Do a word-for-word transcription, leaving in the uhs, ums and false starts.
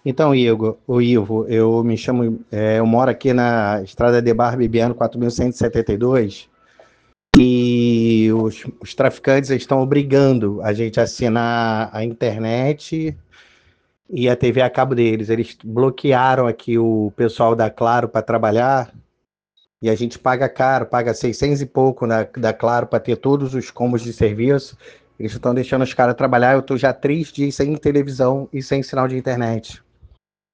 Então, Igor, o Ivo, eu me chamo, é, eu moro aqui na Estrada de Barra Bibiano quatro mil cento e setenta e dois e os, os traficantes estão obrigando a gente a assinar a internet e a T V a cabo deles. Eles bloquearam aqui o pessoal da Claro para trabalhar e a gente paga caro, paga seiscentos e pouco na, da Claro para ter todos os combos de serviço. Eles estão deixando os caras trabalhar. Eu estou já três dias sem televisão e sem sinal de internet.